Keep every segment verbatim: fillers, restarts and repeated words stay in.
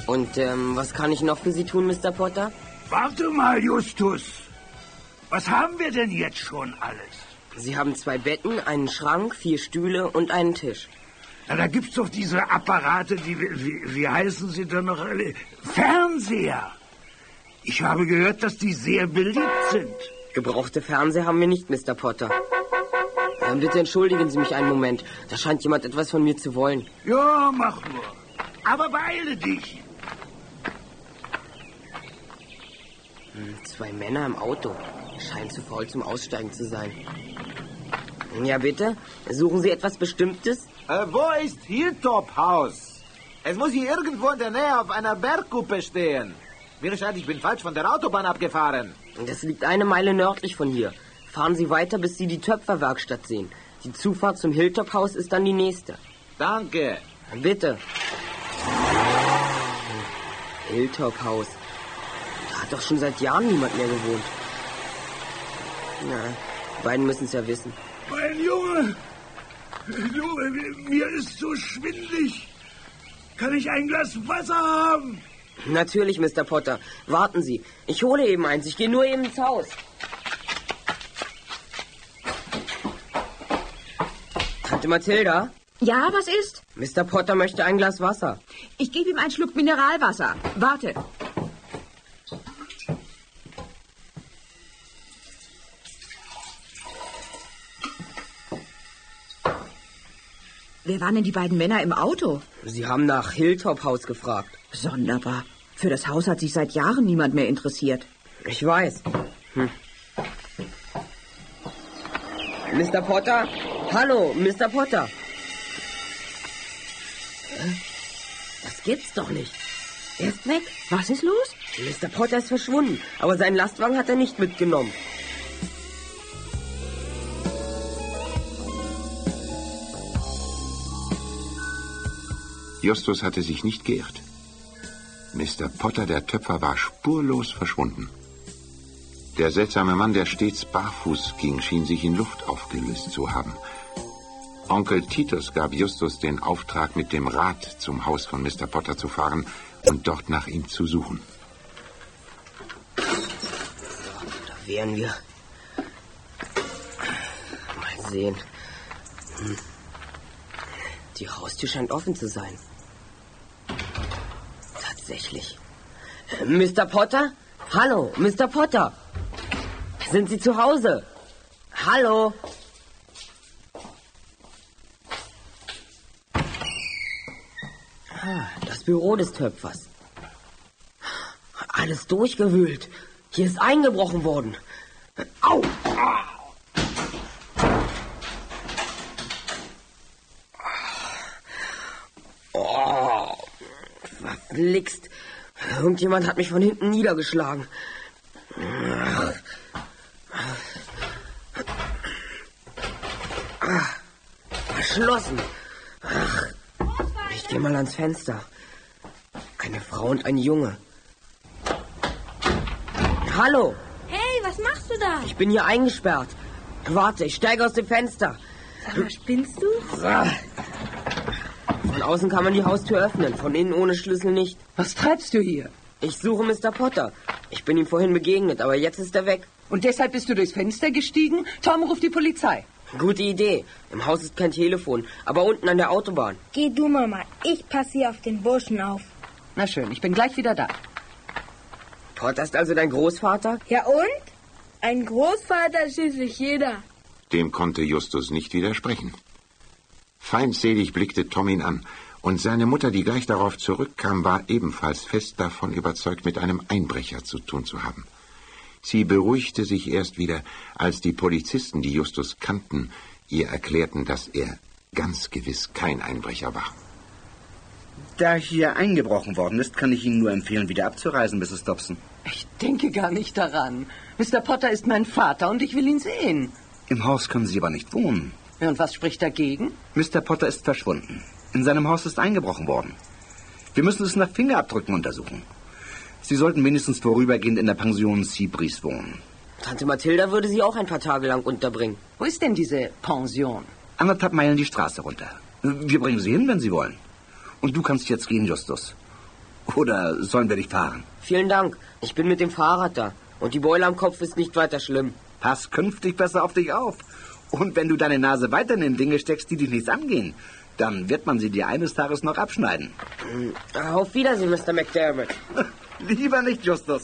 Und ähm, was kann ich noch für Sie tun, Mister Potter? Warte mal, Justus. Was haben wir denn jetzt schon alles? Sie haben zwei Betten, einen Schrank, vier Stühle und einen Tisch. Na, da gibt's doch diese Apparate, die, wie, wie heißen sie denn noch? Fernseher. Ich habe gehört, dass die sehr beliebt sind. Gebrauchte Fernseher haben wir nicht, Mister Potter. Dann bitte entschuldigen Sie mich einen Moment. Da scheint jemand etwas von mir zu wollen. Ja, mach nur. Aber beeile dich. Hm, zwei Männer im Auto. Scheint zu faul zum Aussteigen zu sein. Ja, bitte? Suchen Sie etwas Bestimmtes? Äh, wo ist Hilltop House? Es muss hier irgendwo in der Nähe auf einer Bergkuppe stehen. Mir scheint, ich bin falsch von der Autobahn abgefahren. Das liegt eine Meile nördlich von hier. Fahren Sie weiter, bis Sie die Töpferwerkstatt sehen. Die Zufahrt zum Hilltop House ist dann die nächste. Danke. Bitte. Hilltop House. Da hat doch schon seit Jahren niemand mehr gewohnt. Na, die beiden müssen es ja wissen. Mein Junge, Junge, mir ist so schwindelig. Kann ich ein Glas Wasser haben? Natürlich, Mister Potter. Warten Sie. Ich hole eben eins. Ich gehe nur eben ins Haus. Tante Mathilda? Ja, was ist? Mister Potter möchte ein Glas Wasser. Ich gebe ihm einen Schluck Mineralwasser. Warte. Wer waren denn die beiden Männer im Auto? Sie haben nach Hilltop House gefragt. Sonderbar. Für das Haus hat sich seit Jahren niemand mehr interessiert. Ich weiß. Hm. Mister Potter? Hallo, Mister Potter. Das gibt's doch nicht. Er ist weg. Was ist los? Mister Potter ist verschwunden, aber seinen Lastwagen hat er nicht mitgenommen. Justus hatte sich nicht geirrt. Mister Potter, der Töpfer, war spurlos verschwunden. Der seltsame Mann, der stets barfuß ging, schien sich in Luft aufgelöst zu haben. Onkel Titus gab Justus den Auftrag, mit dem Rad zum Haus von Mister Potter zu fahren und dort nach ihm zu suchen. Da wären wir. Mal sehen. Hm. Die Haustür scheint offen zu sein. Tatsächlich. Äh, Mister Potter? Hallo, Mister Potter. Sind Sie zu Hause? Hallo? Ah, das Büro des Töpfers. Alles durchgewühlt. Hier ist eingebrochen worden. Au! Oh, verflixt. Irgendjemand hat mich von hinten niedergeschlagen. Ah, verschlossen. Ach, ich gehe mal ans Fenster. Eine Frau und ein Junge. Hallo. Hey, was machst du da? Ich bin hier eingesperrt. Warte, ich steige aus dem Fenster. Sag mal, spinnst du? Von außen kann man die Haustür öffnen, von innen ohne Schlüssel nicht. Was treibst du hier? Ich suche Mister Potter. Ich bin ihm vorhin begegnet, aber jetzt ist er weg. Und deshalb bist du durchs Fenster gestiegen? Tom ruft die Polizei. Gute Idee. Im Haus ist kein Telefon, aber unten an der Autobahn. Geh du, Mama. Ich passe hier auf den Burschen auf. Na schön, ich bin gleich wieder da. Potter ist also dein Großvater? Ja und? Ein Großvater ist schließlich jeder. Dem konnte Justus nicht widersprechen. Feindselig blickte Tom ihn an, und seine Mutter, die gleich darauf zurückkam, war ebenfalls fest davon überzeugt, mit einem Einbrecher zu tun zu haben. Sie beruhigte sich erst wieder, als die Polizisten, die Justus kannten, ihr erklärten, dass er ganz gewiss kein Einbrecher war. Da hier eingebrochen worden ist, kann ich Ihnen nur empfehlen, wieder abzureisen, Misses Dobson. Ich denke gar nicht daran. Mister Potter ist mein Vater und ich will ihn sehen. Im Haus können Sie aber nicht wohnen. Ja, und was spricht dagegen? Mister Potter ist verschwunden. In seinem Haus ist eingebrochen worden. Wir müssen es nach Fingerabdrücken untersuchen. Sie sollten wenigstens vorübergehend in der Pension Seabreeze wohnen. Tante Mathilda würde Sie auch ein paar Tage lang unterbringen. Wo ist denn diese Pension? Anderthalb Meilen die Straße runter. Wir bringen Sie hin, wenn Sie wollen. Und du kannst jetzt gehen, Justus. Oder sollen wir dich fahren? Vielen Dank. Ich bin mit dem Fahrrad da. Und die Beule am Kopf ist nicht weiter schlimm. Pass künftig besser auf dich auf. Und wenn du deine Nase weiterhin in Dinge steckst, die dich nichts angehen, dann wird man sie dir eines Tages noch abschneiden. Auf Wiedersehen, Mister McDermott. Lieber nicht, Justus.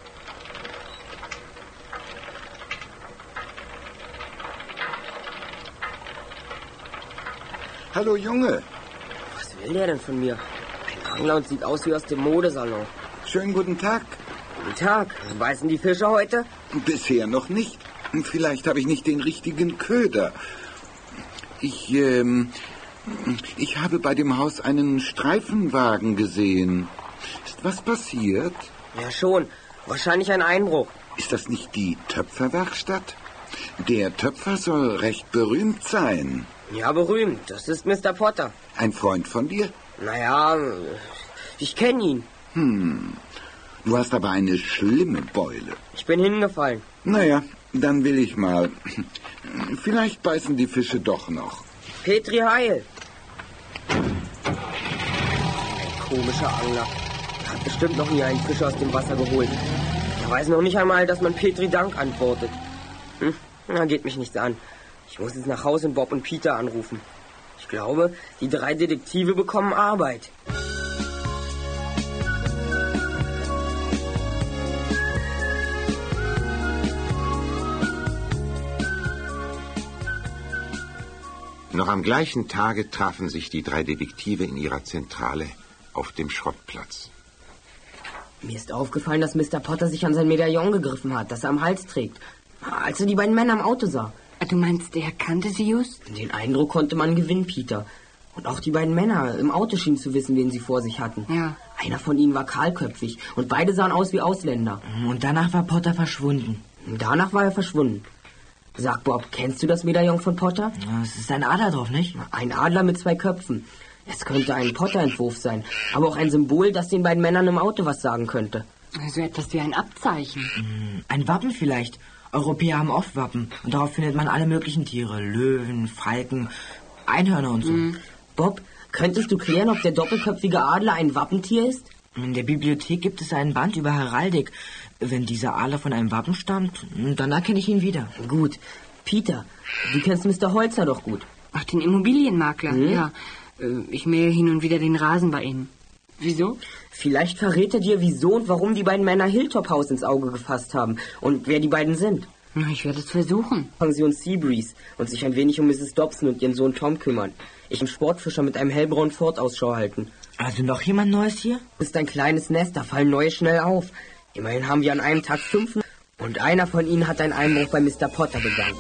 Hallo, Junge. Was will der denn von mir? Ein Angler und sieht aus wie aus dem Modesalon. Schönen guten Tag. Guten Tag. Beißen die Fische heute? Bisher noch nicht. Vielleicht habe ich nicht den richtigen Köder. Ich, ähm, ich habe bei dem Haus einen Streifenwagen gesehen. Ist was passiert? Ja, schon. Wahrscheinlich ein Einbruch. Ist das nicht die Töpferwerkstatt? Der Töpfer soll recht berühmt sein. Ja, berühmt. Das ist Mister Potter. Ein Freund von dir? Naja, ich kenne ihn. Hm, du hast aber eine schlimme Beule. Ich bin hingefallen. Naja, dann will ich mal. Vielleicht beißen die Fische doch noch. Petri Heil. Ein komischer Angler. Er hat bestimmt noch nie einen Fisch aus dem Wasser geholt. Er weiß noch nicht einmal, dass man Petri Dank antwortet. Hm, na, geht mich nichts an. Ich muss jetzt nach Hause und Bob und Peter anrufen. Ich glaube, die drei Detektive bekommen Arbeit. Noch am gleichen Tage trafen sich die drei Detektive in ihrer Zentrale auf dem Schrottplatz. Mir ist aufgefallen, dass Mister Potter sich an sein Medaillon gegriffen hat, das er am Hals trägt, als er die beiden Männer im Auto sah. Du meinst, er kannte sie just? Den Eindruck konnte man gewinnen, Peter. Und auch die beiden Männer im Auto schienen zu wissen, wen sie vor sich hatten. Ja. Einer von ihnen war kahlköpfig und beide sahen aus wie Ausländer. Und danach war Potter verschwunden. Danach war er verschwunden. Sag, Bob, kennst du das Medaillon von Potter? Ja, es ist ein Adler drauf, nicht? Ein Adler mit zwei Köpfen. Es könnte ein Potter-Entwurf sein, aber auch ein Symbol, das den beiden Männern im Auto was sagen könnte. So etwas wie ein Abzeichen. Ein Wappen vielleicht. Europäer haben oft Wappen und darauf findet man alle möglichen Tiere. Löwen, Falken, Einhörner und so. Mhm. Bob, könntest du klären, ob der doppelköpfige Adler ein Wappentier ist? In der Bibliothek gibt es einen Band über Heraldik. Wenn dieser Adler von einem Wappen stammt, dann erkenne ich ihn wieder. Gut. Peter, du kennst Mister Holzer doch gut. Ach, den Immobilienmakler, mhm. ja. Ich mähe hin und wieder den Rasen bei Ihnen. Wieso? Vielleicht verrät er dir, wieso und warum die beiden Männer Hilltop House ins Auge gefasst haben und wer die beiden sind. Ich werde es versuchen. Pension Seabreeze und sich ein wenig um Misses Dobson und ihren Sohn Tom kümmern. Ich im Sportfischer mit einem hellbraunen Ford Ausschau halten. Also noch jemand Neues hier? Das ist ein kleines Nest, da fallen neue schnell auf. Immerhin haben wir an einem Tag fünf und einer von ihnen hat einen Einbruch bei Mister Potter begangen.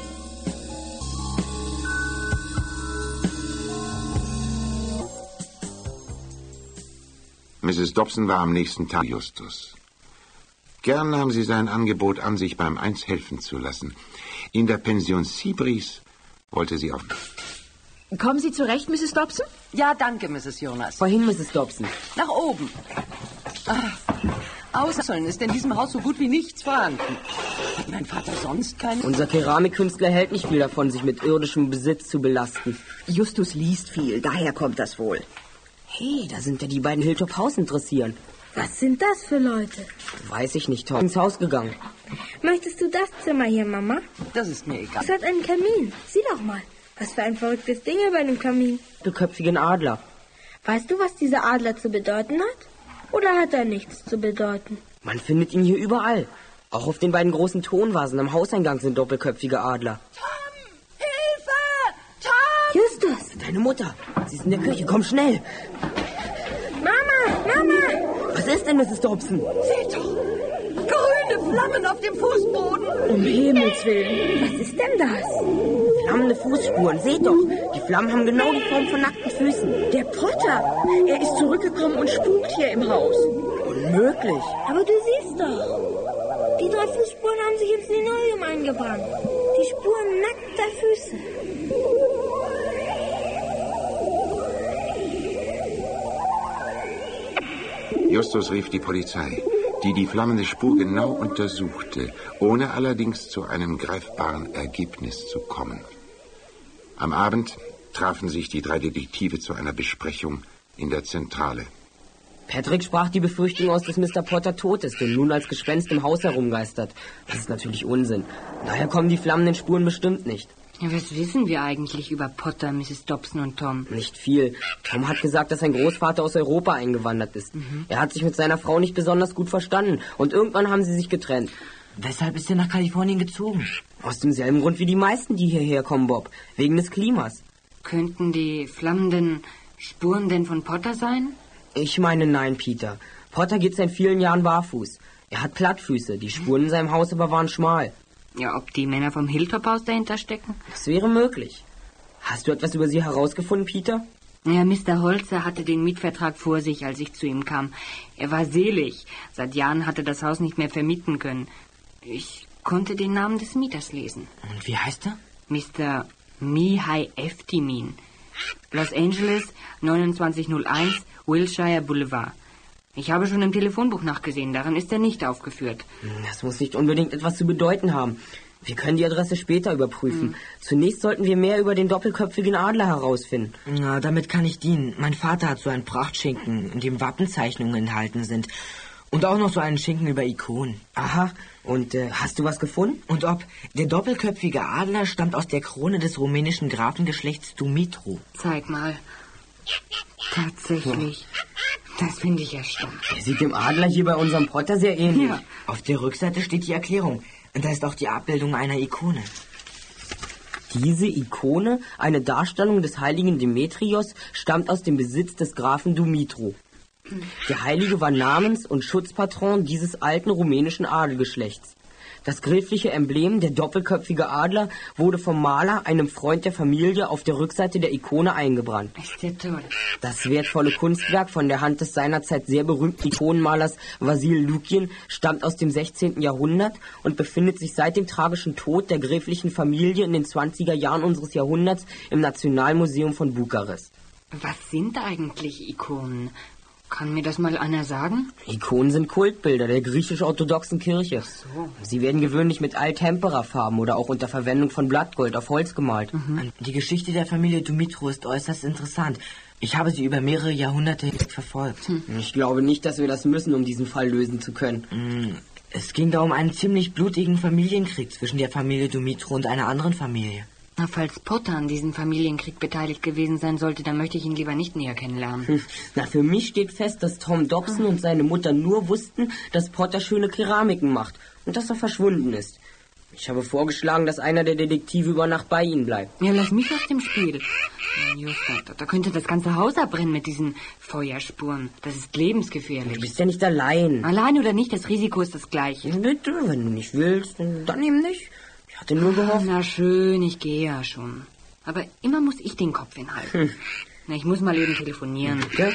Misses Dobson war am nächsten Tag Justus. Gern nahm sie sein Angebot an, sich beim Eins helfen zu lassen. In der Pension Seabreeze wollte sie auf... Kommen Sie zurecht, Misses Dobson? Ja, danke, Misses Jonas. Wohin, Misses Dobson? Nach oben. Ach, außerdem ist in diesem Haus so gut wie nichts vorhanden. Hat mein Vater sonst keine... Unser Keramikkünstler hält nicht viel davon, sich mit irdischem Besitz zu belasten. Justus liest viel, daher kommt das wohl. Hey, da sind ja die beiden Hilltop House interessieren. Was sind das für Leute? Weiß ich nicht, Tom. Ins Haus gegangen. Möchtest du das Zimmer hier, Mama? Das ist mir egal. Es hat einen Kamin. Sieh doch mal. Was für ein verrücktes Ding über dem Kamin. Beköpfigen Adler. Weißt du, was dieser Adler zu bedeuten hat? Oder hat er nichts zu bedeuten? Man findet ihn hier überall. Auch auf den beiden großen Tonvasen am Hauseingang sind doppelköpfige Adler. Tom! Hilfe! Tom! Justus! Deine Mutter. Sie ist in der Küche. Komm schnell. Mama! Mama! Was ist denn, Misses Dobson? Seht doch! Grüne Flammen auf dem Fußboden! Um Himmels Willen! Was ist denn das? Flammende Fußspuren. Seht doch! Die Flammen haben genau die Form von nackten Füßen. Der Potter! Er ist zurückgekommen und spukt hier im Haus. Unmöglich. Aber du siehst doch. Die drei Fußspuren haben sich ins Linoleum eingebrannt. Die Spuren nackter Füße. Justus rief die Polizei, die die flammende Spur genau untersuchte, ohne allerdings zu einem greifbaren Ergebnis zu kommen. Am Abend trafen sich die drei Detektive zu einer Besprechung in der Zentrale. Patrick sprach die Befürchtung aus, dass Mister Potter tot ist und nun als Gespenst im Haus herumgeistert. Das ist natürlich Unsinn. Daher kommen die flammenden Spuren bestimmt nicht. Ja, was wissen wir eigentlich über Potter, Misses Dobson und Tom? Nicht viel. Tom hat gesagt, dass sein Großvater aus Europa eingewandert ist. Mhm. Er hat sich mit seiner Frau nicht besonders gut verstanden und irgendwann haben sie sich getrennt. Weshalb ist er nach Kalifornien gezogen? Aus demselben Grund wie die meisten, die hierher kommen, Bob. Wegen des Klimas. Könnten die flammenden Spuren denn von Potter sein? Ich meine nein, Peter. Potter geht seit vielen Jahren barfuß. Er hat Plattfüße, die Spuren in seinem Haus aber waren schmal. Ja, ob die Männer vom Hilltop-Haus dahinter stecken? Das wäre möglich. Hast du etwas über sie herausgefunden, Peter? Ja, Mister Holzer hatte den Mietvertrag vor sich, als ich zu ihm kam. Er war selig. Seit Jahren hatte das Haus nicht mehr vermieten können. Ich konnte den Namen des Mieters lesen. Und wie heißt er? Mister Mihai Eftimin. Los Angeles, neunundzwanzig null eins, Wilshire Boulevard. Ich habe schon im Telefonbuch nachgesehen, darin ist er nicht aufgeführt. Das muss nicht unbedingt etwas zu bedeuten haben. Wir können die Adresse später überprüfen. Mhm. Zunächst sollten wir mehr über den doppelköpfigen Adler herausfinden. Na, damit kann ich dienen. Mein Vater hat so einen Prachtschinken, in dem Wappenzeichnungen enthalten sind. Und auch noch so einen Schinken über Ikonen. Aha, und äh, hast du was gefunden? Und ob der doppelköpfige Adler stammt aus der Krone des rumänischen Grafengeschlechts Dumitru. Zeig mal. Tatsächlich. Das finde ich erstaunlich. Er sieht dem Adler hier bei unserem Potter sehr ähnlich. Ja. Auf der Rückseite steht die Erklärung. Und da ist auch die Abbildung einer Ikone. Diese Ikone, eine Darstellung des heiligen Demetrios, stammt aus dem Besitz des Grafen Dumitru. Der Heilige war Namens- und Schutzpatron dieses alten rumänischen Adelgeschlechts. Das gräfliche Emblem, der doppelköpfige Adler, wurde vom Maler, einem Freund der Familie, auf der Rückseite der Ikone eingebrannt. Ist ja toll. Das wertvolle Kunstwerk von der Hand des seinerzeit sehr berühmten Ikonenmalers Vasil Lukin stammt aus dem sechzehnten Jahrhundert und befindet sich seit dem tragischen Tod der gräflichen Familie in den zwanziger Jahren unseres Jahrhunderts im Nationalmuseum von Bukarest. Was sind eigentlich Ikonen? Kann mir das mal einer sagen? Ikonen sind Kultbilder der griechisch-orthodoxen Kirche. So. Sie werden gewöhnlich mit Altempera-Farben oder auch unter Verwendung von Blattgold auf Holz gemalt. Mhm. Die Geschichte der Familie Dumitru ist äußerst interessant. Ich habe sie über mehrere Jahrhunderte hinweg verfolgt. Hm. Ich glaube nicht, dass wir das müssen, um diesen Fall lösen zu können. Mhm. Es ging da um einen ziemlich blutigen Familienkrieg zwischen der Familie Dumitru und einer anderen Familie. Na, falls Potter an diesem Familienkrieg beteiligt gewesen sein sollte, dann möchte ich ihn lieber nicht näher kennenlernen. Hm. Na, für mich steht fest, dass Tom Dobson und seine Mutter nur wussten, dass Potter schöne Keramiken macht und dass er verschwunden ist. Ich habe vorgeschlagen, dass einer der Detektive über Nacht bei ihnen bleibt. Ja, lass mich aus dem Spiel. Just, da, da könnte das ganze Haus abbrennen mit diesen Feuerspuren. Das ist lebensgefährlich. Du bist ja nicht allein. Allein oder nicht, das Risiko ist das gleiche. Bitte, wenn du nicht willst, dann eben nicht. Ich hatte nur gehofft... Na schön, ich gehe ja schon. Aber immer muss ich den Kopf hinhalten. Hm. Na, ich muss mal eben telefonieren. Ja?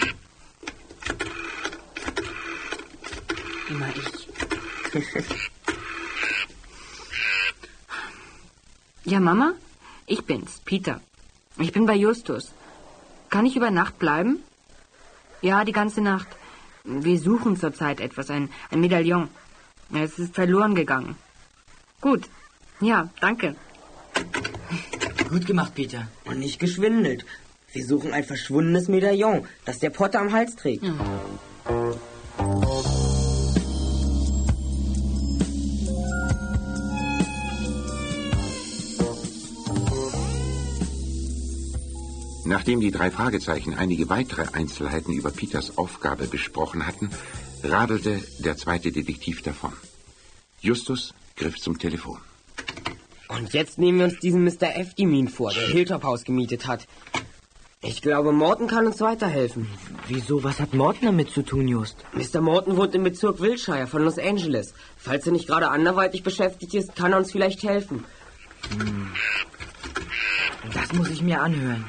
Immer ich. Ja, Mama? Ich bin's, Peter. Ich bin bei Justus. Kann ich über Nacht bleiben? Ja, die ganze Nacht. Wir suchen zurzeit etwas, ein, ein Medaillon. Es ist verloren gegangen. Gut. Ja, danke. Gut gemacht, Peter. Und nicht geschwindelt. Wir suchen ein verschwundenes Medaillon, das der Potter am Hals trägt. Ja. Nachdem die drei Fragezeichen einige weitere Einzelheiten über Peters Aufgabe besprochen hatten, radelte der zweite Detektiv davon. Justus griff zum Telefon. Und jetzt nehmen wir uns diesen Mister Eftimin vor, der Hilltop-Haus gemietet hat. Ich glaube, Morton kann uns weiterhelfen. Wieso? Was hat Morton damit zu tun, Just? Mister Morton wohnt im Bezirk Wilshire von Los Angeles. Falls er nicht gerade anderweitig beschäftigt ist, kann er uns vielleicht helfen. Hm. Das muss ich mir anhören.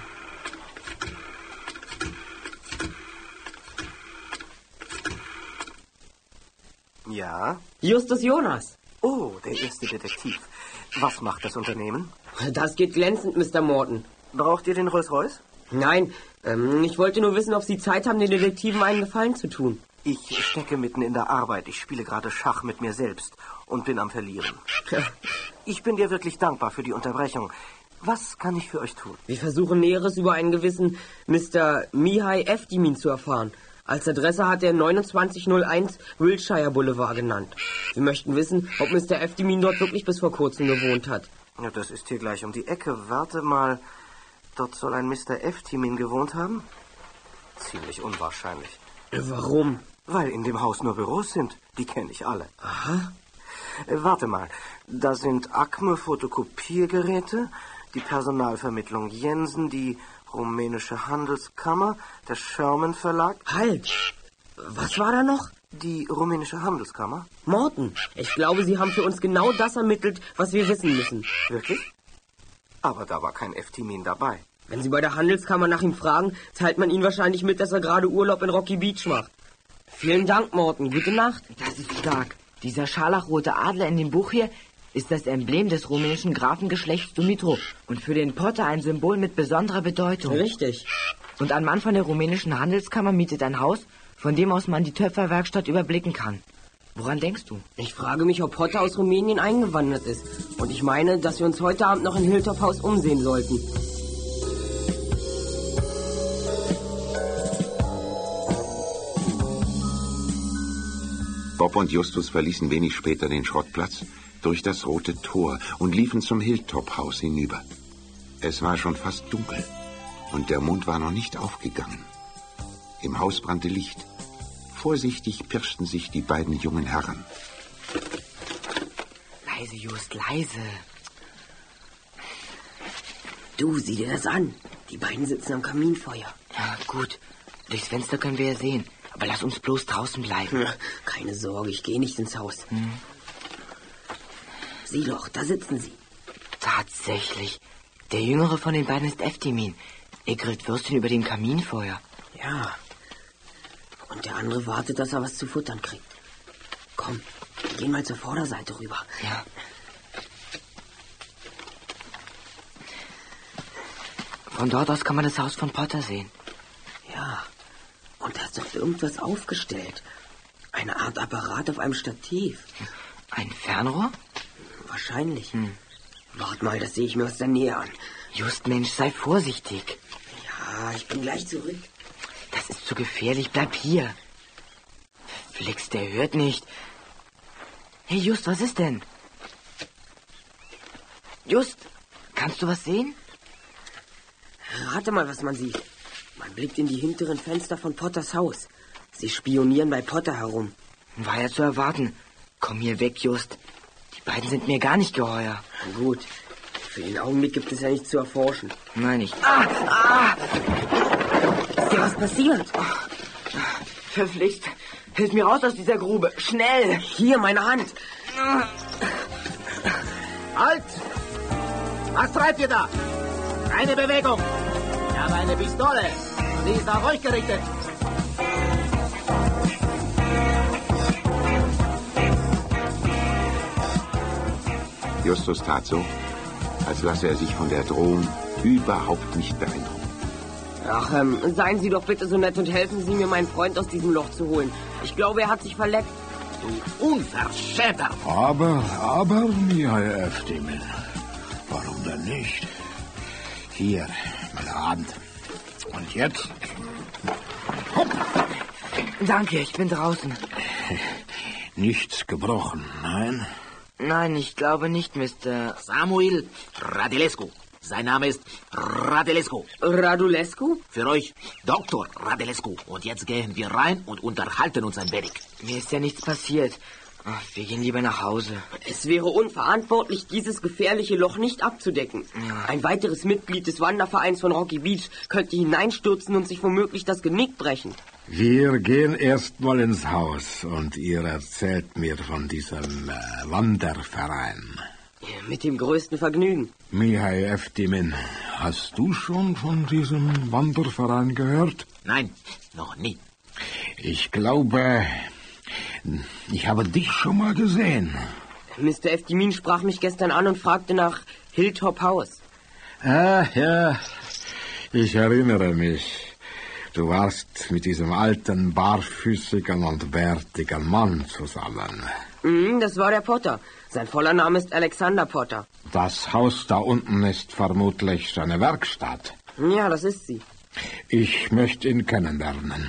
Ja? Justus Jonas. Oh, der erste Detektiv. Was macht das Unternehmen? Das geht glänzend, Mister Morton. Braucht ihr den Rolls-Royce? Nein, ähm, ich wollte nur wissen, ob Sie Zeit haben, den Detektiven einen Gefallen zu tun. Ich stecke mitten in der Arbeit. Ich spiele gerade Schach mit mir selbst und bin am Verlieren. Ich bin dir wirklich dankbar für die Unterbrechung. Was kann ich für euch tun? Wir versuchen Näheres über einen gewissen Mister Mihai Eftimin zu erfahren. Als Adresse hat er neunundzwanzig null eins Wilshire Boulevard genannt. Wir möchten wissen, ob Mister Eftimin dort wirklich bis vor kurzem gewohnt hat. Ja, das ist hier gleich um die Ecke. Warte mal, dort soll ein Mister Eftimin gewohnt haben? Ziemlich unwahrscheinlich. Warum? Weil in dem Haus nur Büros sind. Die kenne ich alle. Aha. Äh, warte mal, da sind Acme-Fotokopiergeräte, die Personalvermittlung Jensen, die rumänische Handelskammer, der Sherman Verlag. Halt! Was war da noch? Die rumänische Handelskammer. Morton, ich glaube, Sie haben für uns genau das ermittelt, was wir wissen müssen. Wirklich? Aber da war kein Eftimin dabei. Wenn Sie bei der Handelskammer nach ihm fragen, teilt man Ihnen wahrscheinlich mit, dass er gerade Urlaub in Rocky Beach macht. Vielen Dank, Morton. Gute Nacht. Das ist stark. Dieser scharlachrote Adler in dem Buch hier ist das Emblem des rumänischen Grafengeschlechts Dumitru und für den Potter ein Symbol mit besonderer Bedeutung. Richtig. Und ein Mann von der rumänischen Handelskammer mietet ein Haus, von dem aus man die Töpferwerkstatt überblicken kann. Woran denkst du? Ich frage mich, ob Potter aus Rumänien eingewandert ist. Und ich meine, dass wir uns heute Abend noch in Hilltop House umsehen sollten. Bob und Justus verließen wenig später den Schrottplatz durch das rote Tor und liefen zum Hilltop-Haus hinüber. Es war schon fast dunkel und der Mond war noch nicht aufgegangen. Im Haus brannte Licht. Vorsichtig pirschten sich die beiden jungen Herren. Leise, Just, leise. Du, sieh dir das an. Die beiden sitzen am Kaminfeuer. Ja, gut. Durchs Fenster können wir ja sehen. Aber lass uns bloß draußen bleiben. Keine Sorge, ich gehe nicht ins Haus. Hm. Sieh doch, da sitzen sie. Tatsächlich. Der jüngere von den beiden ist Eftimin. Er grillt Würstchen über dem Kaminfeuer. Ja. Und der andere wartet, dass er was zu futtern kriegt. Komm, wir gehen mal zur Vorderseite rüber. Ja. Von dort aus kann man das Haus von Potter sehen. Ja. Und da ist doch irgendwas aufgestellt. Eine Art Apparat auf einem Stativ. Ein Fernrohr? Wahrscheinlich. Hm. Wart mal, das sehe ich mir aus der Nähe an. Just, Mensch, sei vorsichtig. Ja, ich bin gleich zurück. Das ist zu gefährlich, bleib hier. Flix, der hört nicht. Hey, Just, was ist denn? Just, kannst du was sehen? Rate mal, was man sieht. Man blickt in die hinteren Fenster von Potters Haus. Sie spionieren bei Potter herum. War ja zu erwarten. Komm hier weg, Just. Die beiden sind mir gar nicht geheuer. Na gut. Für den Augenblick gibt es ja nichts zu erforschen. Nein, nicht. Ah! Ah! Ist dir was passiert? Oh, verflixt. Hilf mir raus aus dieser Grube. Schnell! Hier, meine Hand. Halt! Was treibt ihr da? Keine Bewegung. Ich habe eine Pistole. Und die ist auf euch gerichtet. Justus tat so, als lasse er sich von der Drohung überhaupt nicht beeindrucken. Ach, ähm, seien Sie doch bitte so nett und helfen Sie mir, meinen Freund aus diesem Loch zu holen. Ich glaube, er hat sich verleckt. Du Unverschämter! Aber, aber, Mihail Eftimin, warum denn nicht? Hier, meine Hand. Und jetzt? Hopp. Danke, ich bin draußen. Nichts gebrochen, nein? Nein, ich glaube nicht, Mister Samuel Radulescu. Sein Name ist Radulescu. Radulescu? Für euch Doktor Radulescu. Und jetzt gehen wir rein und unterhalten uns ein wenig. Mir ist ja nichts passiert. Ach, wir gehen lieber nach Hause. Es wäre unverantwortlich, dieses gefährliche Loch nicht abzudecken. Ja. Ein weiteres Mitglied des Wandervereins von Rocky Beach könnte hineinstürzen und sich womöglich das Genick brechen. Wir gehen erst mal ins Haus und ihr erzählt mir von diesem äh, Wanderverein. Mit dem größten Vergnügen. Mihail Eftimin, hast du schon von diesem Wanderverein gehört? Nein, noch nie. Ich glaube, ich habe dich schon mal gesehen. Mister Eftimin sprach mich gestern an und fragte nach Hilltop House. Ah, ja, ich erinnere mich. Du warst mit diesem alten, barfüßigen und bärtigen Mann zusammen. Mm, das war der Potter. Sein voller Name ist Alexander Potter. Das Haus da unten ist vermutlich seine Werkstatt. Ja, das ist sie. Ich möchte ihn kennenlernen.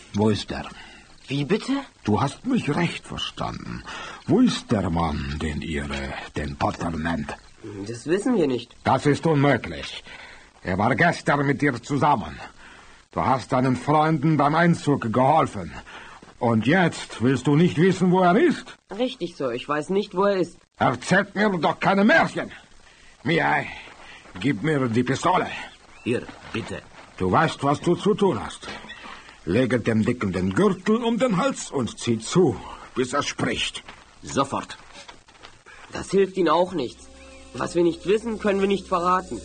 Wo ist er? Wie bitte? Du hast mich recht verstanden. Wo ist der Mann, den ihr äh, den Potter nennt? Das wissen wir nicht. Das ist unmöglich. Er war gestern mit dir zusammen. Du hast deinen Freunden beim Einzug geholfen. Und jetzt willst du nicht wissen, wo er ist? Richtig, Sir. Ich weiß nicht, wo er ist. Erzählt mir doch keine Märchen. Mihai, gib mir die Pistole. Hier, bitte. Du weißt, was du zu tun hast. Lege dem Dicken den Gürtel um den Hals und zieh zu, bis er spricht. Sofort. Das hilft ihnen auch nichts. Was wir nicht wissen, können wir nicht verraten.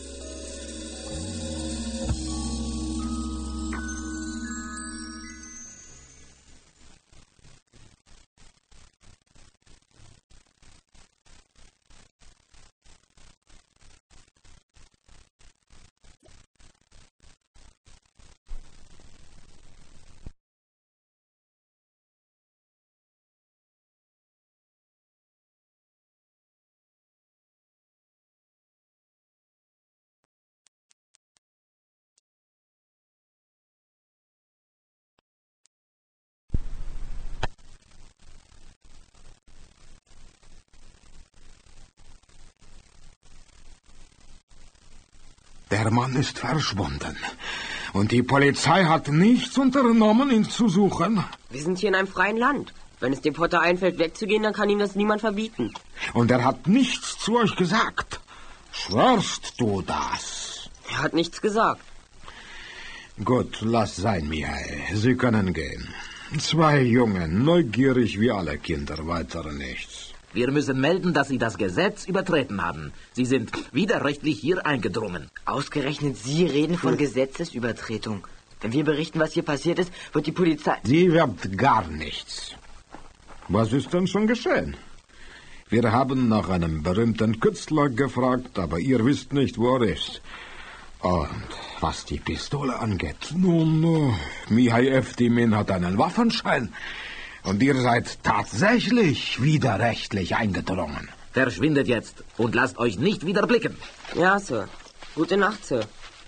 Der Mann ist verschwunden. Und die Polizei hat nichts unternommen, ihn zu suchen. Wir sind hier in einem freien Land. Wenn es dem Potter einfällt, wegzugehen, dann kann ihm das niemand verbieten. Und er hat nichts zu euch gesagt. Schwörst du das? Er hat nichts gesagt. Gut, lass sein, Mihai. Sie können gehen. Zwei Jungen, neugierig wie alle Kinder, weiter nichts. Wir müssen melden, dass Sie das Gesetz übertreten haben. Sie sind widerrechtlich hier eingedrungen. Ausgerechnet Sie reden von Gesetzesübertretung. Wenn wir berichten, was hier passiert ist, wird die Polizei... Sie wird gar nichts. Was ist denn schon geschehen? Wir haben nach einem berühmten Künstler gefragt, aber ihr wisst nicht, wo er ist. Und was die Pistole angeht, nun, uh, Mihai Eftimin hat einen Waffenschein. Und ihr seid tatsächlich widerrechtlich eingedrungen. Verschwindet jetzt und lasst euch nicht wieder blicken. Ja, Sir. Gute Nacht, Sir.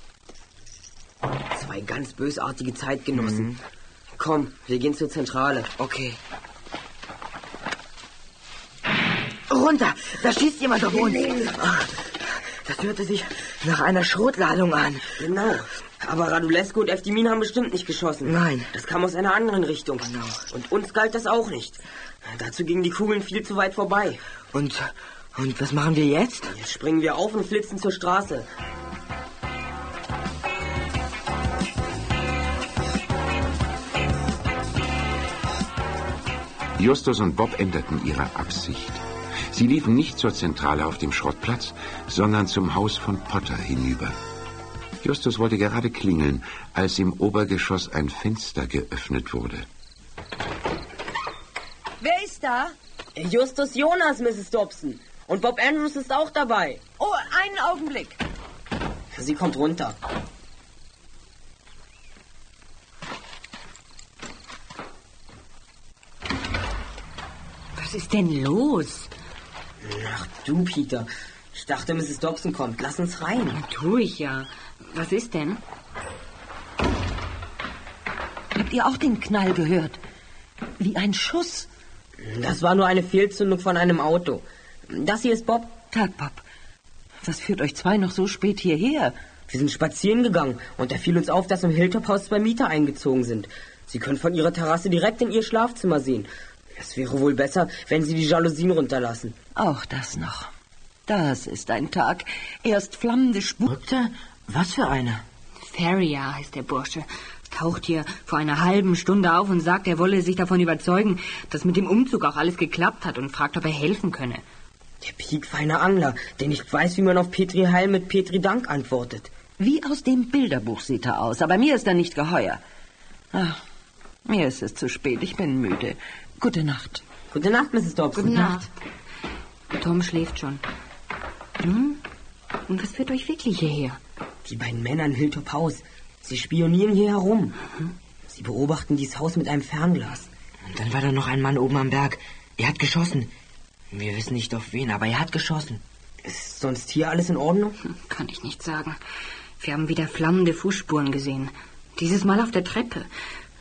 Zwei ganz bösartige Zeitgenossen. Mhm. Komm, wir gehen zur Zentrale. Okay. Runter! Da schießt jemand auf uns. Das hörte sich nach einer Schrotladung an. Genau. Aber Radulescu und Eftimin haben bestimmt nicht geschossen. Nein. Das kam aus einer anderen Richtung. Genau. Und uns galt das auch nicht. Dazu gingen die Kugeln viel zu weit vorbei. Und, und was machen wir jetzt? Jetzt springen wir auf und flitzen zur Straße. Justus und Bob änderten ihre Absicht. Sie liefen nicht zur Zentrale auf dem Schrottplatz, sondern zum Haus von Potter hinüber. Justus wollte gerade klingeln, als im Obergeschoss ein Fenster geöffnet wurde. Wer ist da? Justus Jonas, Misses Dobson. Und Bob Andrews ist auch dabei. Oh, einen Augenblick. Sie kommt runter. Was ist denn los? Ach du, Peter. Ich dachte, Misses Dobson kommt. Lass uns rein. Tu ich ja. Was ist denn? Habt ihr auch den Knall gehört? Wie ein Schuss. Das war nur eine Fehlzündung von einem Auto. Das hier ist Bob. Tag, Bob. Was führt euch zwei noch so spät hierher? Wir sind spazieren gegangen und da fiel uns auf, dass im Hilltop-Haus zwei Mieter eingezogen sind. Sie können von ihrer Terrasse direkt in ihr Schlafzimmer sehen. Es wäre wohl besser, wenn Sie die Jalousien runterlassen. Auch das noch. Das ist ein Tag. Erst flammende Spuren. Was für eine? Ferrier heißt der Bursche. Taucht hier vor einer halben Stunde auf und sagt, er wolle sich davon überzeugen, dass mit dem Umzug auch alles geklappt hat und fragt, ob er helfen könne. Der piekfeine Angler, der nicht weiß, wie man auf Petri Heil mit Petri Dank antwortet. Wie aus dem Bilderbuch sieht er aus, aber mir ist er nicht geheuer. Ach, mir ist es zu spät, ich bin müde. Gute Nacht. Gute Nacht, Misses Dobson. Gute Nacht. Tom schläft schon. Nun, und was führt euch wirklich hierher? Die beiden Männer im Hilltop-Haus. Sie spionieren hier herum. Mhm. Sie beobachten dieses Haus mit einem Fernglas. Und dann war da noch ein Mann oben am Berg. Er hat geschossen. Wir wissen nicht auf wen, aber er hat geschossen. Ist sonst hier alles in Ordnung? Kann ich nicht sagen. Wir haben wieder flammende Fußspuren gesehen. Dieses Mal auf der Treppe.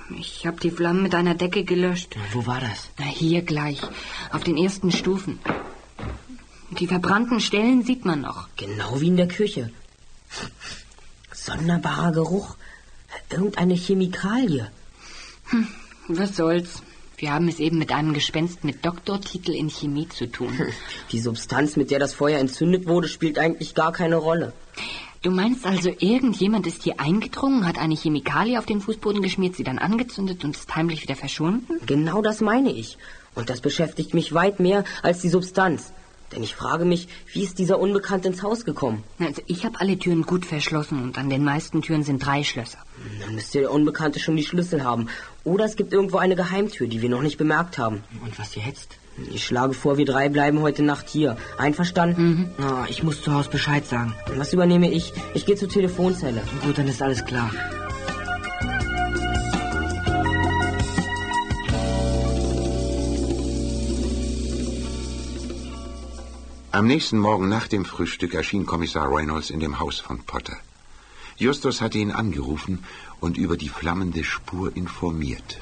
Ich habe die Flammen mit einer Decke gelöscht. Wo war das? Na, hier gleich, auf den ersten Stufen. Die verbrannten Stellen sieht man noch. Genau wie in der Küche. Sonderbarer Geruch. Irgendeine Chemikalie. Hm, was soll's. Wir haben es eben mit einem Gespenst mit Doktortitel in Chemie zu tun. Die Substanz, mit der das Feuer entzündet wurde, spielt eigentlich gar keine Rolle. Du meinst also, irgendjemand ist hier eingedrungen, hat eine Chemikalie auf den Fußboden geschmiert, sie dann angezündet und ist heimlich wieder verschwunden? Genau das meine ich. Und das beschäftigt mich weit mehr als die Substanz. Denn ich frage mich, wie ist dieser Unbekannte ins Haus gekommen? Also ich habe alle Türen gut verschlossen und an den meisten Türen sind drei Schlösser. Dann müsste der Unbekannte schon die Schlüssel haben. Oder es gibt irgendwo eine Geheimtür, die wir noch nicht bemerkt haben. Und was jetzt? Ich schlage vor, wir drei bleiben heute Nacht hier. Einverstanden? Mhm. Na, ich muss zu Hause Bescheid sagen. Was übernehme ich? Ich gehe zur Telefonzelle. Gut, dann ist alles klar. Am nächsten Morgen nach dem Frühstück erschien Kommissar Reynolds in dem Haus von Potter. Justus hatte ihn angerufen und über die flammende Spur informiert.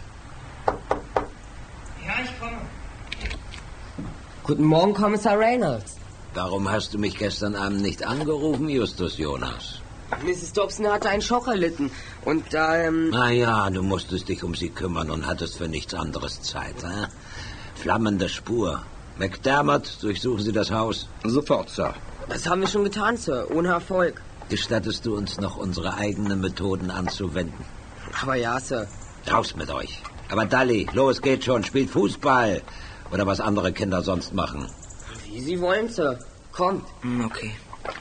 Ja, ich komme. Guten Morgen, Kommissar Reynolds. Warum hast du mich gestern Abend nicht angerufen, Justus Jonas? Misses Dobson hatte einen Schock erlitten und da, ähm... Na ja, du musstest dich um sie kümmern und hattest für nichts anderes Zeit, hä? Flammende Spur. McDermott, durchsuchen Sie das Haus. Sofort, Sir. Das haben wir schon getan, Sir, ohne Erfolg. Gestattest du uns noch unsere eigenen Methoden anzuwenden? Aber ja, Sir. Raus mit euch. Aber Dally, los, geht schon, spielt Fußball. Oder was andere Kinder sonst machen. Wie Sie wollen, Sir. Kommt. Okay.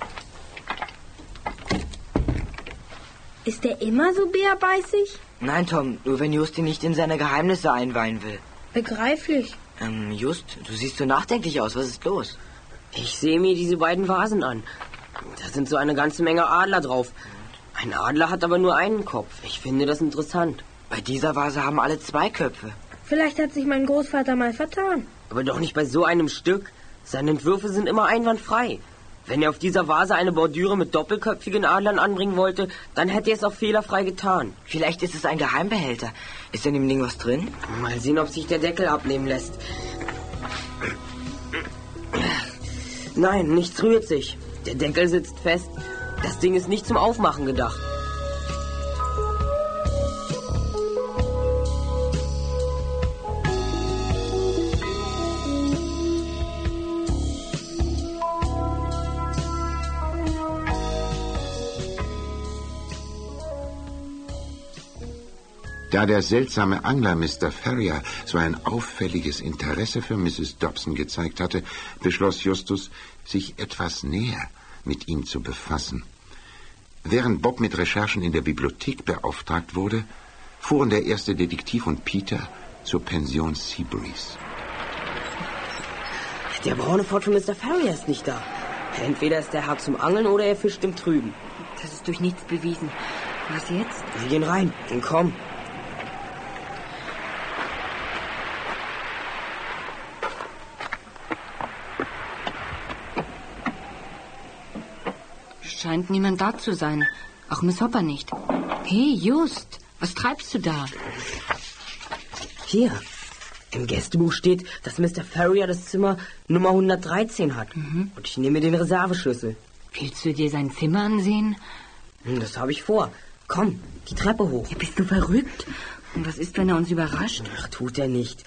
Ist er immer so bärbeißig? Nein, Tom, nur wenn Just ihn nicht in seine Geheimnisse einweihen will. Begreiflich. Ähm, Just, du siehst so nachdenklich aus. Was ist los? Ich sehe mir diese beiden Vasen an. Da sind so eine ganze Menge Adler drauf. Ein Adler hat aber nur einen Kopf. Ich finde das interessant. Bei dieser Vase haben alle zwei Köpfe. Vielleicht hat sich mein Großvater mal vertan. Aber doch nicht bei so einem Stück. Seine Entwürfe sind immer einwandfrei. Wenn er auf dieser Vase eine Bordüre mit doppelköpfigen Adlern anbringen wollte, dann hätte er es auch fehlerfrei getan. Vielleicht ist es ein Geheimbehälter. Ist in dem Ding was drin? Mal sehen, ob sich der Deckel abnehmen lässt. Nein, nichts rührt sich. Der Deckel sitzt fest. Das Ding ist nicht zum Aufmachen gedacht. Da der seltsame Angler Mister Ferrier so ein auffälliges Interesse für Misses Dobson gezeigt hatte, beschloss Justus, sich etwas näher mit ihm zu befassen. Während Bob mit Recherchen in der Bibliothek beauftragt wurde, fuhren der erste Detektiv und Peter zur Pension Seabreeze. Der braune Ford von Mister Ferrier ist nicht da. Entweder ist der Herr zum Angeln oder er fischt im Trüben. Das ist durch nichts bewiesen. Was jetzt? Wir gehen rein und komm. Scheint niemand da zu sein. Auch Miss Hopper nicht. Hey, Just, was treibst du da? Hier. Im Gästebuch steht, dass Mister Ferrier das Zimmer Nummer hundertdreizehn hat. Mhm. Und ich nehme den Reserveschlüssel. Willst du dir sein Zimmer ansehen? Das habe ich vor. Komm, die Treppe hoch. Ja, bist du verrückt? Und was ist, wenn er uns überrascht? Ach, tut er nicht.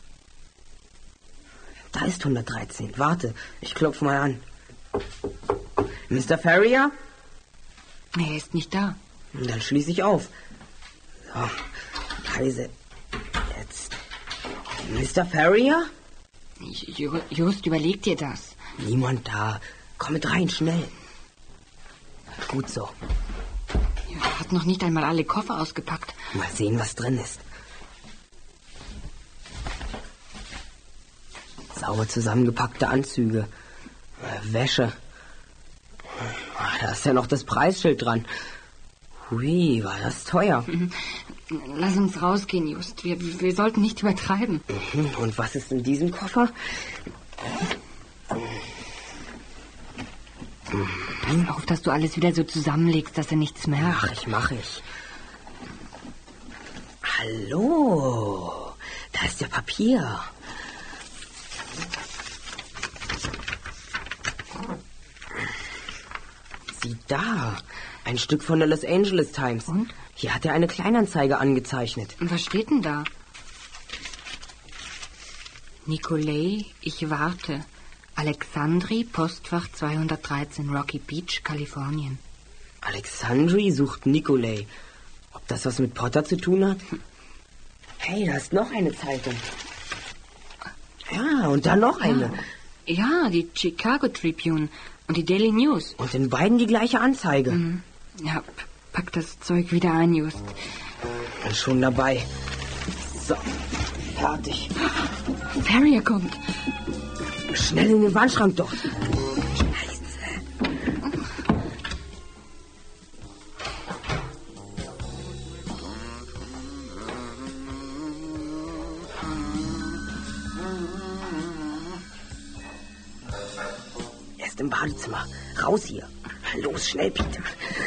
Da ist hundertdreizehn. Warte, ich klopfe mal an. Mister Ferrier? Er ist nicht da. Dann schließe ich auf. So, leise. Jetzt. Mister Ferrier? Just, überleg dir das. Niemand da. Komm mit rein, schnell. Gut so. Er hat noch nicht einmal alle Koffer ausgepackt. Mal sehen, was drin ist. Sauber zusammengepackte Anzüge. Wäsche. Da ist ja noch das Preisschild dran. Hui, war das teuer. Lass uns rausgehen, Just. Wir, wir sollten nicht übertreiben. Und was ist in diesem Koffer? Pass auf, dass du alles wieder so zusammenlegst, dass er nichts merkt. Mach ich, mach ich. Hallo, da ist ja Papier. Sieh da, ein Stück von der Los Angeles Times. Und? Hier hat er eine Kleinanzeige angezeichnet. Und was steht denn da? Nikolai, ich warte. Alexandri, Postfach zweihundertdreizehn, Rocky Beach, Kalifornien. Alexandri sucht Nikolai. Ob das was mit Potter zu tun hat? Hey, da ist noch eine Zeitung. Ja, und da noch eine. Ja, die Chicago Tribune und die Daily News. Und in beiden die gleiche Anzeige. Mhm. Ja, pack das Zeug wieder ein, Just. Bin schon dabei. So, fertig. Farrier kommt. Schnell in den Wandschrank doch. Er ist im Badezimmer. Raus hier. Los, schnell, Peter.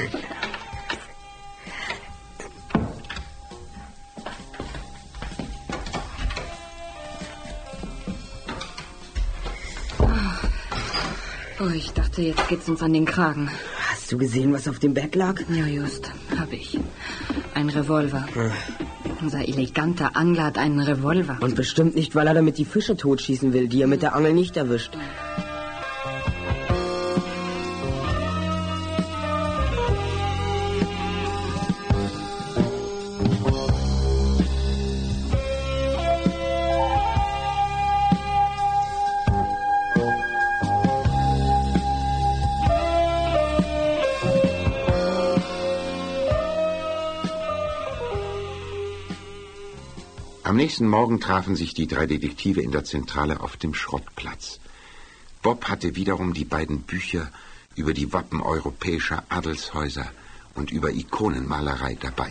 Oh, ich dachte, jetzt geht's uns an den Kragen. Hast du gesehen, was auf dem Bett lag? Ja, just. Hab ich. Ein Revolver. Hm. Unser eleganter Angler hat einen Revolver. Und bestimmt nicht, weil er damit die Fische totschießen will, die er mit der Angel nicht erwischt. Am nächsten Morgen trafen sich die drei Detektive in der Zentrale auf dem Schrottplatz. Bob hatte wiederum die beiden Bücher über die Wappen europäischer Adelshäuser und über Ikonenmalerei dabei.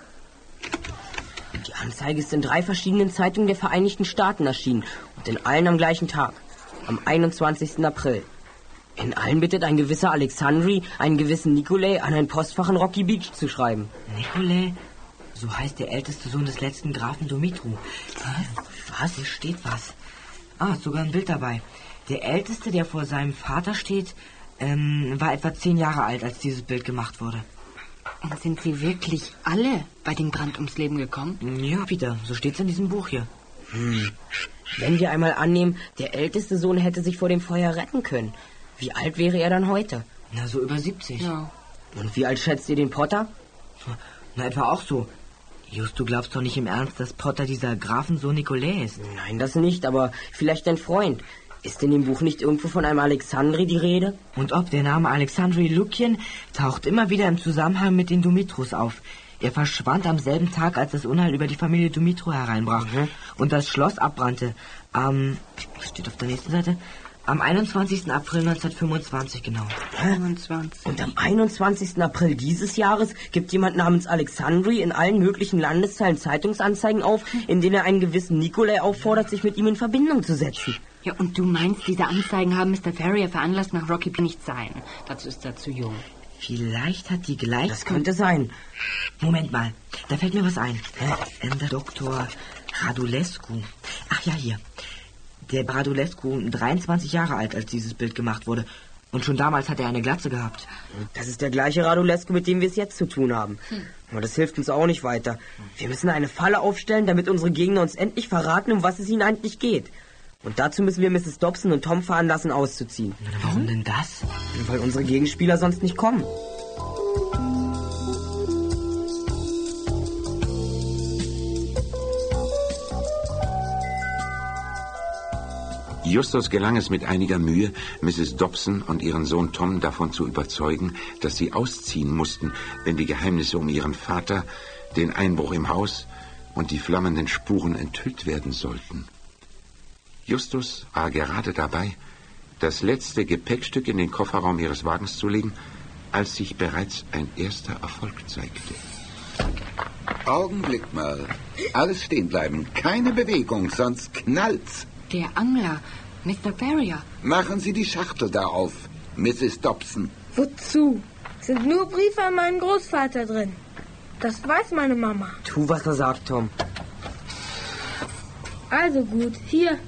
Die Anzeige ist in drei verschiedenen Zeitungen der Vereinigten Staaten erschienen und in allen am gleichen Tag, am einundzwanzigsten April. In allen bittet ein gewisser Alexandri, einen gewissen Nikolai an ein Postfach in Rocky Beach zu schreiben. Nikolai? So heißt der älteste Sohn des letzten Grafen Dumitru. Was? Hier steht was. Ah, sogar ein Bild dabei. Der Älteste, der vor seinem Vater steht, ähm, war etwa zehn Jahre alt, als dieses Bild gemacht wurde. Und sind sie wirklich alle bei dem Brand ums Leben gekommen? Ja, Peter, so steht's in diesem Buch hier. Hm. Wenn wir einmal annehmen, der älteste Sohn hätte sich vor dem Feuer retten können, wie alt wäre er dann heute? Na, so über siebzig. Ja. Und wie alt schätzt ihr den Potter? Na, etwa auch so. Just, du glaubst doch nicht im Ernst, dass Potter dieser Grafensohn Nikolai ist? Nein, das nicht, aber vielleicht dein Freund. Ist in dem Buch nicht irgendwo von einem Alexandri die Rede? Und ob der Name Alexandri Lukien taucht immer wieder im Zusammenhang mit den Dumitrus auf. Er verschwand am selben Tag, als das Unheil über die Familie Dumitru hereinbrach mhm. und das Schloss abbrannte. Am, was steht auf der nächsten Seite? Am einundzwanzigsten April neunzehnhundertfünfundzwanzig, genau. fünfundzwanzig. Und am einundzwanzigsten April dieses Jahres gibt jemand namens Alexandri in allen möglichen Landesteilen Zeitungsanzeigen auf, in denen er einen gewissen Nikolai auffordert, sich mit ihm in Verbindung zu setzen. Ja, und du meinst, diese Anzeigen haben Mister Farrier veranlasst, nach Rocky Beach nicht sein. Dazu ist er zu jung. Vielleicht hat die gleich... Das könnte sein. Moment mal, da fällt mir was ein. Ähm, der Doktor Radulescu. Ach ja, hier. Der Radulescu, dreiundzwanzig Jahre alt, als dieses Bild gemacht wurde. Und schon damals hat er eine Glatze gehabt. Das ist der gleiche Radulescu, mit dem wir es jetzt zu tun haben. Hm. Aber das hilft uns auch nicht weiter. Wir müssen eine Falle aufstellen, damit unsere Gegner uns endlich verraten, um was es ihnen eigentlich geht. Und dazu müssen wir Misses Dobson und Tom veranlassen, auszuziehen. Warum denn das? Weil unsere Gegenspieler sonst nicht kommen. Justus gelang es mit einiger Mühe, Misses Dobson und ihren Sohn Tom davon zu überzeugen, dass sie ausziehen mussten, wenn die Geheimnisse um ihren Vater, den Einbruch im Haus und die flammenden Spuren enthüllt werden sollten. Justus war gerade dabei, das letzte Gepäckstück in den Kofferraum ihres Wagens zu legen, als sich bereits ein erster Erfolg zeigte. Augenblick mal. Alles stehen bleiben. Keine Bewegung, sonst knallt's. Der Angler, Mister Farrier. Machen Sie die Schachtel da auf, Misses Dobson. Wozu? Sind nur Briefe an meinen Großvater drin. Das weiß meine Mama. Tu, was er sagt, Tom. Also gut, hier.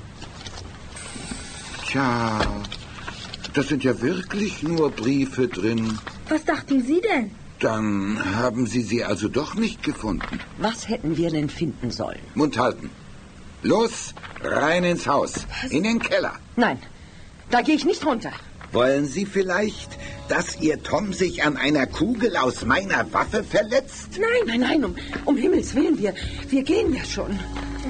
Tja, das sind ja wirklich nur Briefe drin. Was dachten Sie denn? Dann haben Sie sie also doch nicht gefunden. Was hätten wir denn finden sollen? Mund halten. Los, rein ins Haus. Was? In den Keller. Nein, da gehe ich nicht runter. Wollen Sie vielleicht, dass Ihr Tom sich an einer Kugel aus meiner Waffe verletzt? Nein, nein, nein, um, um Himmels Willen, wir, wir gehen ja schon.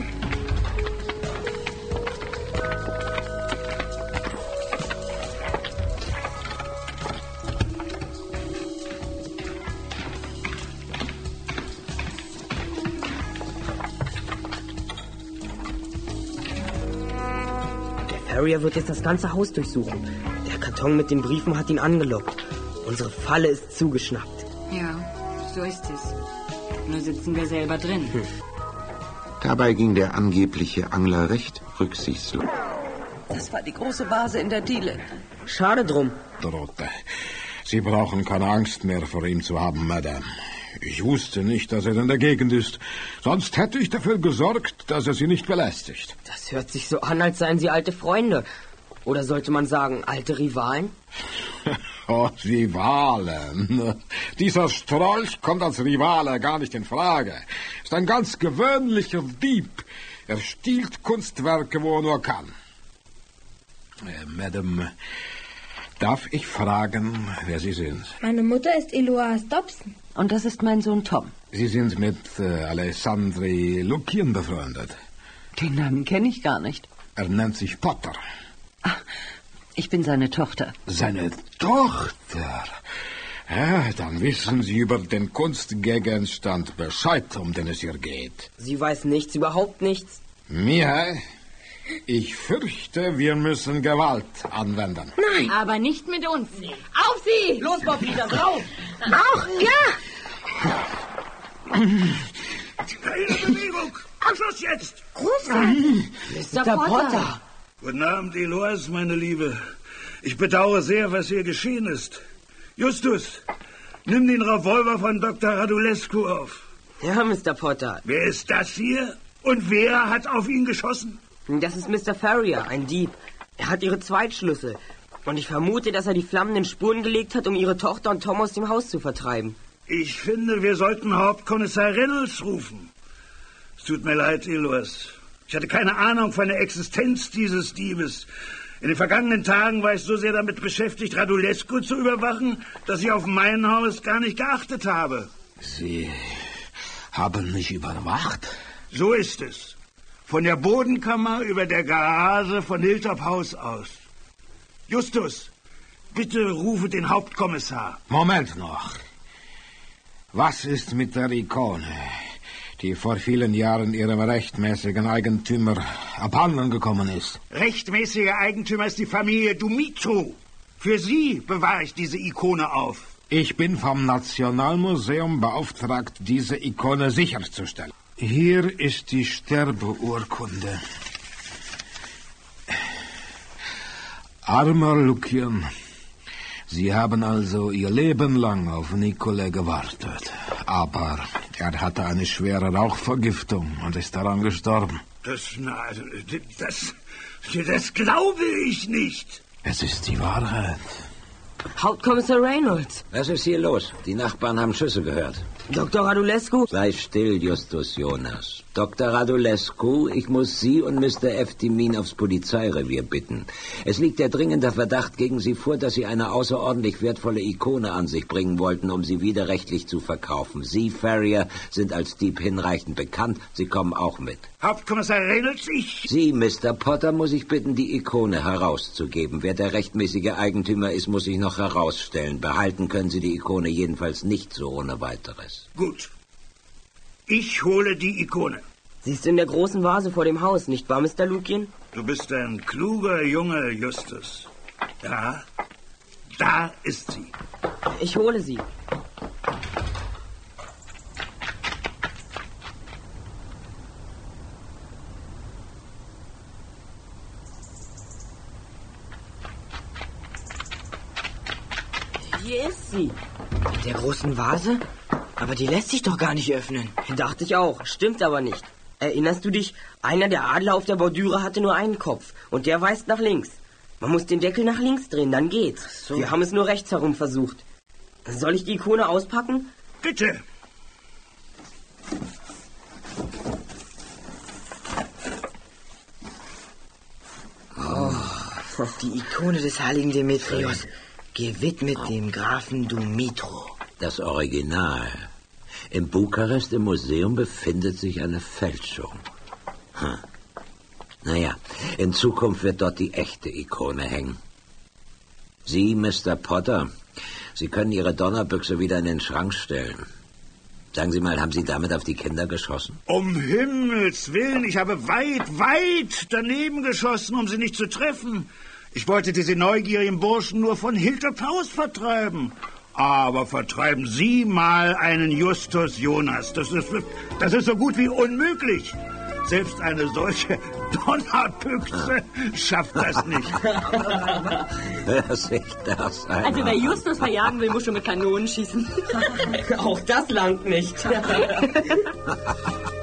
Harrier wird jetzt das ganze Haus durchsuchen. Der Karton mit den Briefen hat ihn angelockt. Unsere Falle ist zugeschnappt. Ja, so ist es. Nur sitzen wir selber drin. Hm. Dabei ging der angebliche Angler recht rücksichtslos. Das war die große Vase in der Diele. Schade drum. Dorothee, Sie brauchen keine Angst mehr vor ihm zu haben, Madame. Ich wusste nicht, dass er in der Gegend ist. Sonst hätte ich dafür gesorgt, dass er Sie nicht belästigt. Das hört sich so an, als seien Sie alte Freunde. Oder sollte man sagen, alte Rivalen? Oh, Rivalen. Dieser Strolch kommt als Rivale gar nicht in Frage. Ist ein ganz gewöhnlicher Dieb. Er stiehlt Kunstwerke, wo er nur kann. Äh, Madame, darf ich fragen, wer Sie sind? Meine Mutter ist Eloise Dobson. Und das ist mein Sohn Tom. Sie sind mit äh, Alessandri Lukian befreundet. Den Namen kenne ich gar nicht. Er nennt sich Potter. Ach, ich bin seine Tochter. Seine Tochter? Ja, dann wissen Sie über den Kunstgegenstand Bescheid, um den es hier geht. Sie weiß nichts, überhaupt nichts. Mia, ich fürchte, wir müssen Gewalt anwenden. Nein. Aber nicht mit uns. Auf Sie! Los, Bob, Peter, drauf! Auch, ja! Keine Bewegung! Schluss jetzt! Mister Potter! Guten Abend, Eloise, meine Liebe. Ich bedauere sehr, was hier geschehen ist. Justus, nimm den Revolver von Doktor Radulescu auf. Ja, Mister Potter. Wer ist das hier? Und wer hat auf ihn geschossen? Das ist Mister Ferrier, ein Dieb. Er hat Ihre Zweitschlüssel. Und ich vermute, dass er die flammenden Spuren gelegt hat, um Ihre Tochter und Tom aus dem Haus zu vertreiben. Ich finde, wir sollten Hauptkommissar Reynolds rufen. Es tut mir leid, Eloise. Ich hatte keine Ahnung von der Existenz dieses Diebes. In den vergangenen Tagen war ich so sehr damit beschäftigt, Radulescu zu überwachen, dass ich auf mein Haus gar nicht geachtet habe. Sie haben mich überwacht? So ist es. Von der Bodenkammer über der Garage von Hilltop Haus aus. Justus, bitte rufe den Hauptkommissar. Moment noch. Was ist mit der Ikone, die vor vielen Jahren ihrem rechtmäßigen Eigentümer abhanden gekommen ist? Rechtmäßiger Eigentümer ist die Familie Dumitru. Für sie bewahre ich diese Ikone auf. Ich bin vom Nationalmuseum beauftragt, diese Ikone sicherzustellen. Hier ist die Sterbeurkunde. Armer Lukian, Sie haben also Ihr Leben lang auf Nicole gewartet. Aber er hatte eine schwere Rauchvergiftung und ist daran gestorben. Das, na, das, das glaube ich nicht. Es ist die Wahrheit. Hauptkommissar Reynolds. Was ist hier los? Die Nachbarn haben Schüsse gehört. Doktor Radulescu? Sei still, Justus Jonas. Doktor Radulescu, ich muss Sie und Mister Eftimin aufs Polizeirevier bitten. Es liegt der dringende Verdacht gegen Sie vor, dass Sie eine außerordentlich wertvolle Ikone an sich bringen wollten, um sie widerrechtlich zu verkaufen. Sie, Ferrier, sind als Dieb hinreichend bekannt. Sie kommen auch mit. Hauptkommissar Reynolds, ich... Sie, Mister Potter, muss ich bitten, die Ikone herauszugeben. Wer der rechtmäßige Eigentümer ist, muss ich noch herausstellen. Behalten können Sie die Ikone jedenfalls nicht so ohne weiteres. Gut. Ich hole die Ikone. Sie ist in der großen Vase vor dem Haus, nicht wahr, Mister Lukian? Du bist ein kluger Junge, Justus. Ja, da ist sie. Ich hole sie. Hier ist sie. In der großen Vase? Aber die lässt sich doch gar nicht öffnen. Dachte ich auch, stimmt aber nicht. Erinnerst du dich, einer der Adler auf der Bordüre hatte nur einen Kopf und der weist nach links. Man muss den Deckel nach links drehen, dann geht's. So. Wir haben es nur rechts herum versucht. Soll ich die Ikone auspacken? Bitte. Oh, die Ikone des heiligen Demetrios, gewidmet dem Grafen Dumitru. Das Original. In Bukarest im Museum befindet sich eine Fälschung. Hm. Naja, in Zukunft wird dort die echte Ikone hängen. Sie, Mister Potter, Sie können Ihre Donnerbüchse wieder in den Schrank stellen. Sagen Sie mal, haben Sie damit auf die Kinder geschossen? Um Himmels Willen, ich habe weit, weit daneben geschossen, um sie nicht zu treffen. Ich wollte diese neugierigen Burschen nur von Hilterpaus vertreiben. Aber vertreiben Sie mal einen Justus Jonas. Das ist, das ist so gut wie unmöglich. Selbst eine solche Donnerbüchse schafft das nicht. Hör sich das an. Also wer Justus verjagen will, muss schon mit Kanonen schießen. Auch das langt nicht.